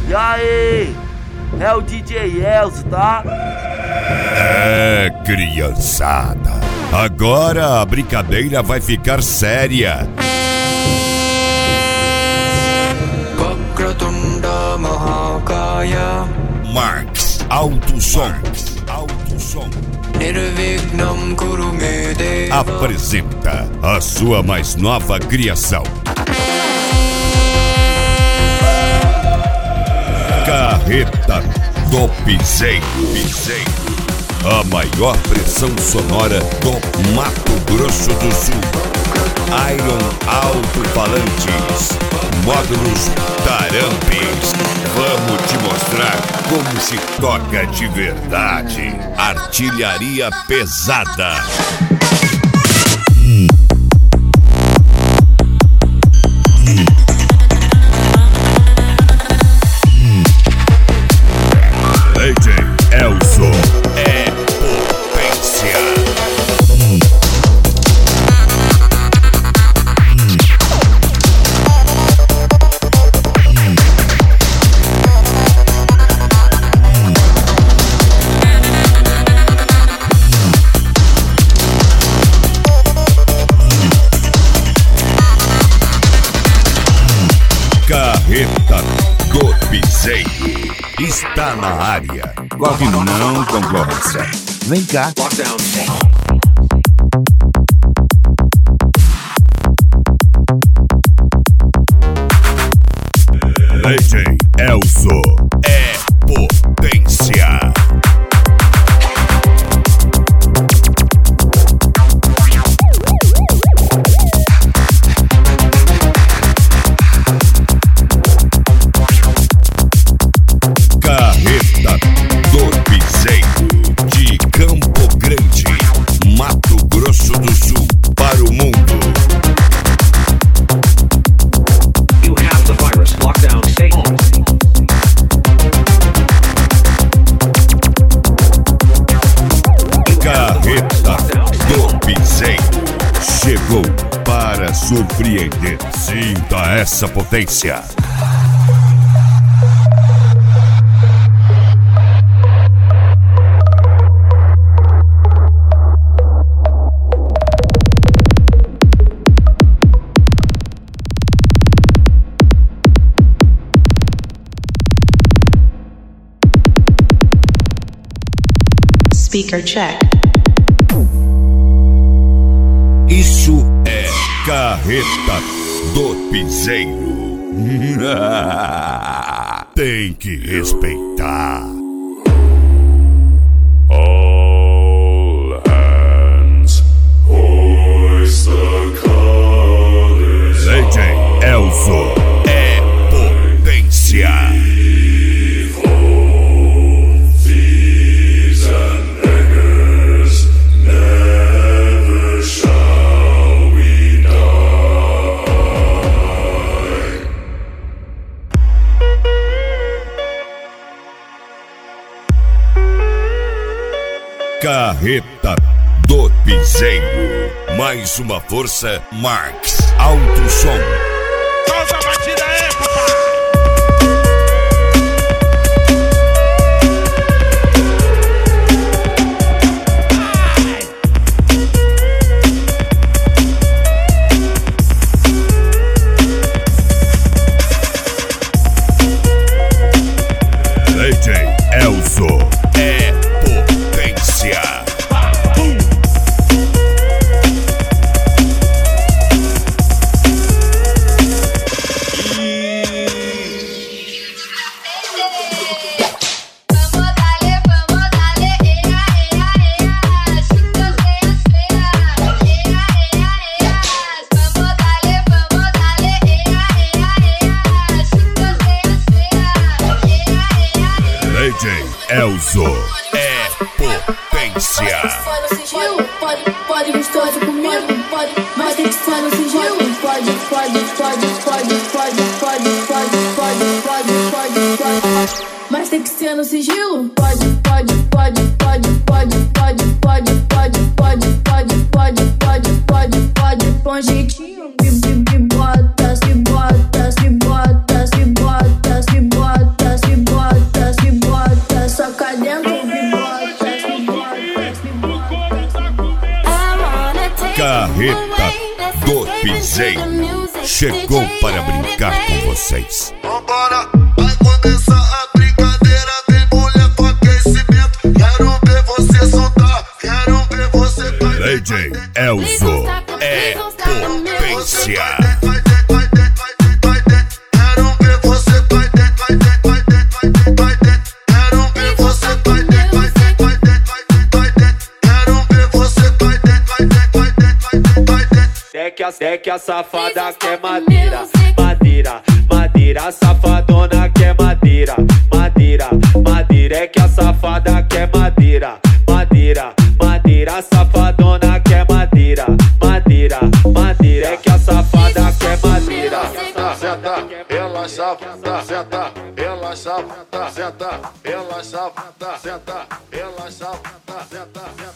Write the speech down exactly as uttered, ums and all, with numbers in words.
E aí? É o D J Elzo, tá? É, criançada. Agora a brincadeira vai ficar séria. Marx Alto Som apresenta a sua mais nova criação. Carreta do Piseiro. A maior pressão sonora do Mato Grosso do Sul. Iron Alto-Falantes, módulos Tarampes. Vamos te mostrar como se toca de verdade. Artilharia pesada. D J Elzo é potência. Carreta do Piseiro está na área. Corre não, concorrência. Vem cá. D J Elzo é potência. Carreta do Piseiro de Campo Grande, Mato Grosso do Sul, para o mundo. You have the virus. Lockdown. Stay home. Carreta do Piseiro chegou para surpreender. Sinta essa potência. Speaker check. Isso é Carreta do Piseiro. Tem que respeitar. All hands, hoist the colors. D J Elzo é potência. Carreta do Piseiro. Mais uma força, Marx Alto Som. Solta a batida aí, papai! D J Elzo é potência. D J Elzo é potência. Pode, pode gostoso comigo, pode, mas tem que ser no sigilo. Pode, pode, pode, pode, pode, pode, pode, pode, pode, pode, pode, mas tem que ser no sigilo. Pode, pode, pode, pode, pode, pode, pode, pode, pode, pode, pode, pode, pode, pode, com jeitinho. Se bota, se bota, se bota, se bota, se bota, se Piseiro chegou para brincar com vocês. Vambora, vai começar a brincadeira. Tem mulher com aquecimento. Quero ver você soltar, quero ver você cair. D J Elzo é potência. Quero ver você vai dentro, vai dentro, vai dentro, vai dentro, vai dentro. Quero ver você vai dentro, vai dentro, vai dentro, vai dentro. Quero ver você vai dentro, vai dentro, vai dentro, vai dentro, vai dentro. É que a, é que a safada quer madeira, madeira, madeira, safadona quer madeira, madeira, madeira. É que a safada quer madeira, madeira, madeira, safadona quer madeira, madeira, madeira. É que a safada quer madeira. Senta, relaxa, senta, relaxa, senta, relaxa, senta, relaxa, senta.